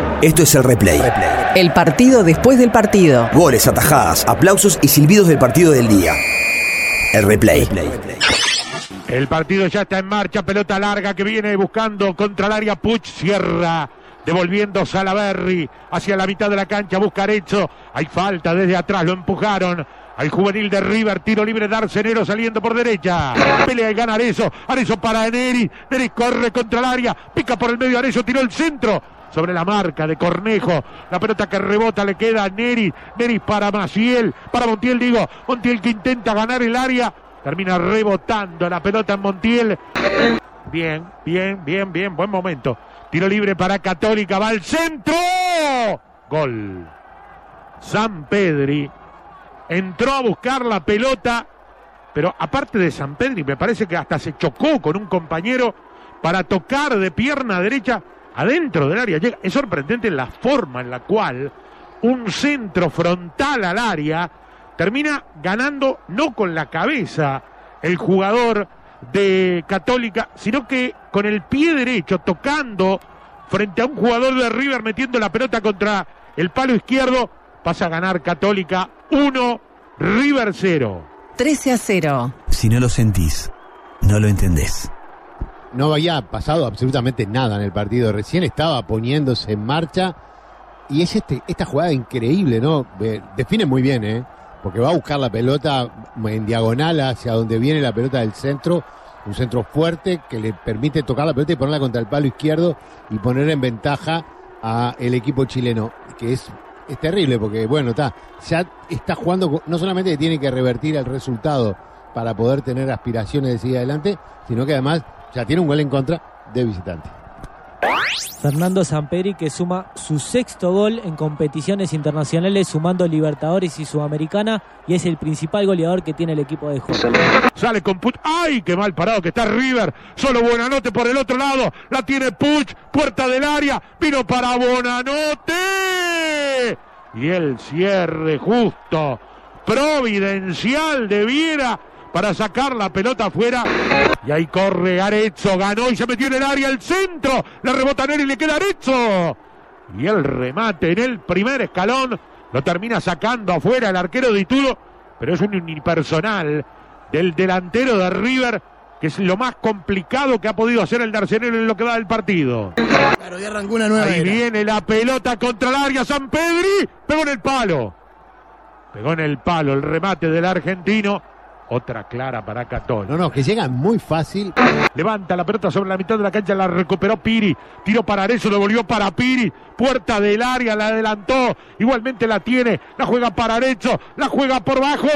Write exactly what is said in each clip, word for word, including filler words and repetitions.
Esto es el replay. El partido después del partido. Goles, atajadas, aplausos y silbidos del partido del día. El replay. El partido ya está en marcha, pelota larga que viene buscando contra el área. Puch cierra, devolviendo Salaberry hacia la mitad de la cancha, busca Arezzo. Hay falta desde atrás, lo empujaron. Al juvenil de River, tiro libre de Arcenero saliendo por derecha. Pelea y gana Arezzo. Arezzo para Neri. Neri corre contra el área, pica por el medio Arezzo, tiró el centro. Sobre la marca de Cornejo, la pelota que rebota le queda a Neri. Neri para Maciel, para Montiel digo. Montiel que intenta ganar el área. Termina rebotando la pelota en Montiel. Bien, bien, bien, bien, buen momento. Tiro libre para Católica, va al centro. Gol. Sampedri entró a buscar la pelota, pero aparte de Sampedri, me parece que hasta se chocó con un compañero para tocar de pierna derecha adentro del área. Es sorprendente la forma en la cual un centro frontal al área termina ganando no con la cabeza el jugador de Católica, sino que con el pie derecho tocando frente a un jugador de River, metiendo la pelota contra el palo izquierdo. Pasa a ganar Católica uno, River cero. trece a cero. Si no lo sentís, no lo entendés. No había pasado absolutamente nada en el partido. Recién estaba poniéndose en marcha. Y es este, esta jugada increíble, ¿no? Eh, define muy bien, ¿eh? Porque va a buscar la pelota en diagonal hacia donde viene la pelota del centro. Un centro fuerte que le permite tocar la pelota y ponerla contra el palo izquierdo y poner en ventaja al equipo chileno. Que es, es terrible porque, bueno, está, ya está jugando. No solamente tiene que revertir el resultado para poder tener aspiraciones de seguir adelante, sino que además ya tiene un gol en contra de visitante. Fernando Sampedri, que suma su sexto gol en competiciones internacionales, sumando Libertadores y Sudamericana, y es el principal goleador que tiene el equipo de Jorge. Sale con Puch. ¡Ay, qué mal parado que está River! Solo Buonanotte por el otro lado. La tiene Puch, puerta del área. Vino para Buonanotte. Y el cierre justo, providencial de Viera para sacar la pelota afuera. Y ahí corre Arezzo, ganó y se metió en el área, el centro, la rebota Neri y le queda Arezzo. Y el remate en el primer escalón lo termina sacando afuera el arquero de Itudo, pero es un unipersonal del delantero de River, que es lo más complicado que ha podido hacer el de Arcenero en lo que va del partido. Claro, y arrancó una nueva Ahí era. viene la pelota contra el área, Sampedri, pegó en el palo. Pegó en el palo el remate del argentino. Otra clara para Católica. No, no, que llega muy fácil. Levanta la pelota sobre la mitad de la cancha, la recuperó Piri. Tiró para Arezzo, lo volvió para Piri. Puerta del área, la adelantó. Igualmente la tiene, la juega para Arezzo, la juega por bajo.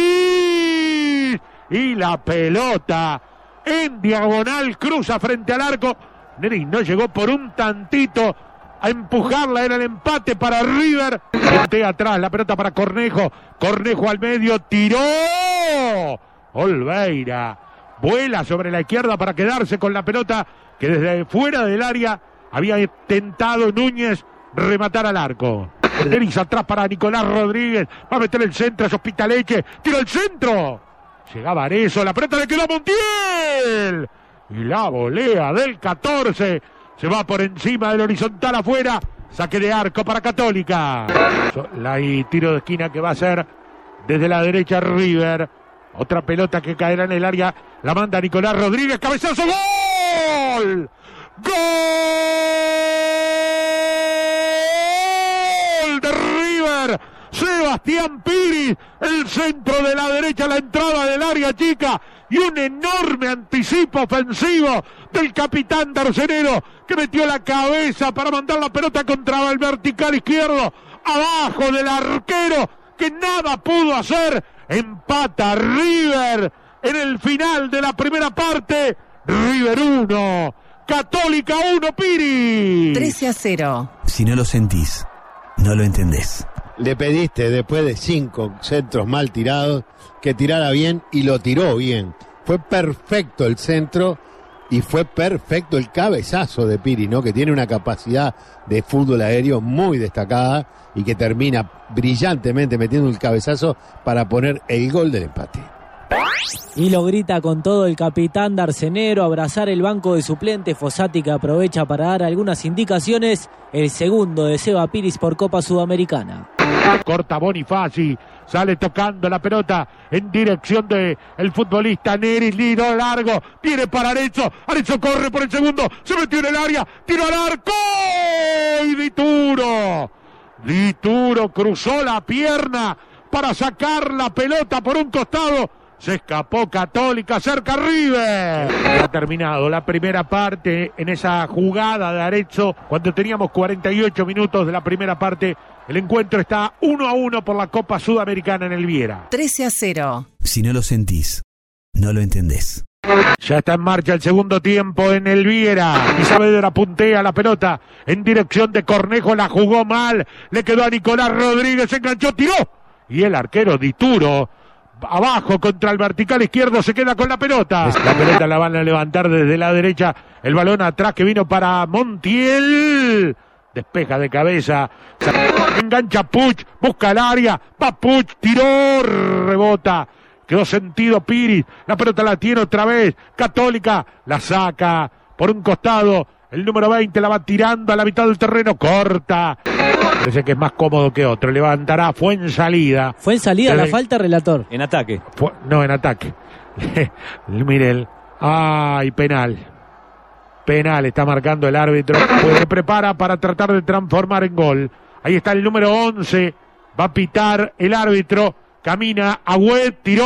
Neri. Y la pelota en diagonal cruza frente al arco. Neri no llegó por un tantito a empujarla, era el empate para River. Gente atrás, la pelota para Cornejo. Cornejo al medio, tiró. Olveira vuela sobre la izquierda para quedarse con la pelota que desde fuera del área había intentado Núñez rematar al arco. Denis atrás para Nicolás Rodríguez, va a meter el centro, es Hospitaleche, tiró el centro. Llegaba Arezzo, la pelota le quedó a Montiel. Y la volea del catorce se va por encima del horizontal afuera. Saque de arco para Católica. La y tiro de esquina que va a ser desde la derecha River. Otra pelota que caerá en el área. La manda Nicolás Rodríguez. Cabezazo. ¡Gol! ¡Gol de River! Sebastián Piri. El centro de la derecha. La entrada del área chica. Y un enorme anticipo ofensivo del capitán de Arcenero, que metió la cabeza para mandar la pelota contra el vertical izquierdo, abajo del arquero, que nada pudo hacer. Empata River en el final de la primera parte. River uno, Católica uno, Piri. trece a cero. Si no lo sentís, no lo entendés. Le pediste, después de cinco centros mal tirados, que tirara bien, y lo tiró bien. Fue perfecto el centro y fue perfecto el cabezazo de Piri, ¿no? Que tiene una capacidad de fútbol aéreo muy destacada y que termina brillantemente metiendo el cabezazo para poner el gol del empate. Y lo grita con todo el capitán Darcenero, abrazar el banco de suplentes. Fossati, que aprovecha para dar algunas indicaciones. El segundo de Seba Piris por Copa Sudamericana. Corta Bonifaci, sale tocando la pelota en dirección de el futbolista Neri, Lido largo, viene para Arezzo, Arezzo corre por el segundo, se metió en el área, tiro al arco, y Dituro, Dituro cruzó la pierna para sacar la pelota por un costado. Se escapó Católica, cerca River. Ha terminado la primera parte en esa jugada de Arezzo. Cuando teníamos cuarenta y ocho minutos de la primera parte, el encuentro está uno a uno por la Copa Sudamericana en el Viera. trece a cero. Si no lo sentís, no lo entendés. Ya está en marcha el segundo tiempo en el Viera. Y Saavedra puntea la pelota en dirección de Cornejo, la jugó mal. Le quedó a Nicolás Rodríguez, enganchó, tiró. Y el arquero Dituro, abajo contra el vertical izquierdo, se queda con la pelota. La pelota la van a levantar desde la derecha. El balón atrás que vino para Montiel. Despeja de cabeza. Engancha Puch, busca el área. Va Puch, tiró, rebota. Quedó sentido Piris. La pelota la tiene otra vez. Católica la saca por un costado. El número veinte la va tirando a la mitad del terreno. Corta. Parece que es más cómodo que otro. Levantará. Fue en salida. Fue en salida Se la le... falta, relator. En ataque. Fue... No, en ataque. Miren. Ay, penal. Penal está marcando el árbitro. Pues se prepara para tratar de transformar en gol. Ahí está el número once. Va a pitar el árbitro. Camina Agüed. Tiró.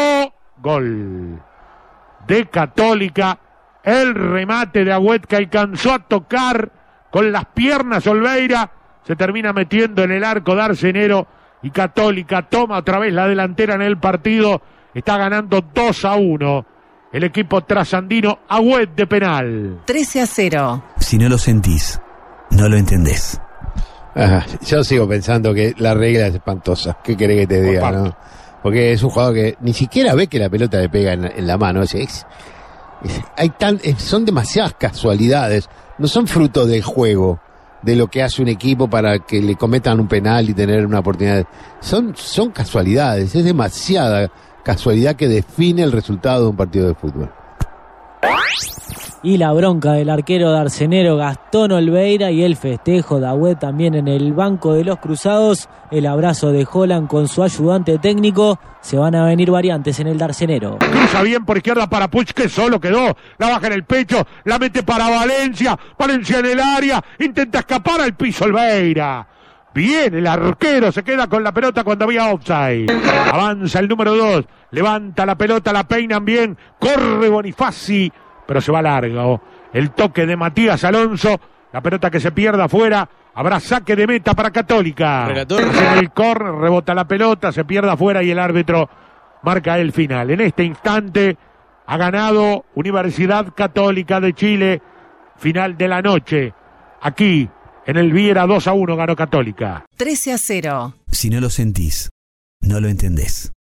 Gol. De Católica. El remate de Agüed que alcanzó a tocar con las piernas Olveira. Se termina metiendo en el arco Darcenero. Y Católica toma otra vez la delantera en el partido. Está ganando dos a uno. El equipo trasandino, Agüed de penal. trece a cero. Si no lo sentís, no lo entendés. Ah, yo sigo pensando que la regla es espantosa. ¿Qué querés que te diga, no? Porque es un jugador que ni siquiera ve que la pelota le pega en, en la mano. Es, es, es, hay tan, es, son demasiadas casualidades. No son fruto del juego, de lo que hace un equipo para que le cometan un penal y tener una oportunidad. Son, son casualidades. Es demasiada casualidad que define el resultado de un partido de fútbol. Y la bronca del arquero Darcenero Gastón Olveira y el festejo de Agüed también en el banco de los cruzados. El abrazo de Holland con su ayudante técnico. Se van a venir variantes en el Darcenero. Cruza bien por izquierda para Puch, que solo quedó. La baja en el pecho, la mete para Valencia. Valencia en el área, intenta escapar al piso Olveira. Bien, el arquero se queda con la pelota cuando había offside. Avanza el número dos, levanta la pelota, la peinan bien. Corre Bonifaci, pero se va largo. El toque de Matías Alonso, la pelota que se pierda afuera. Habrá saque de meta para Católica. Relator. En el córner rebota la pelota, se pierde afuera y el árbitro marca el final. En este instante ha ganado Universidad Católica de Chile. Final de la noche. Aquí en el Viera dos a uno ganó Católica. trece a cero. Si no lo sentís, no lo entendés.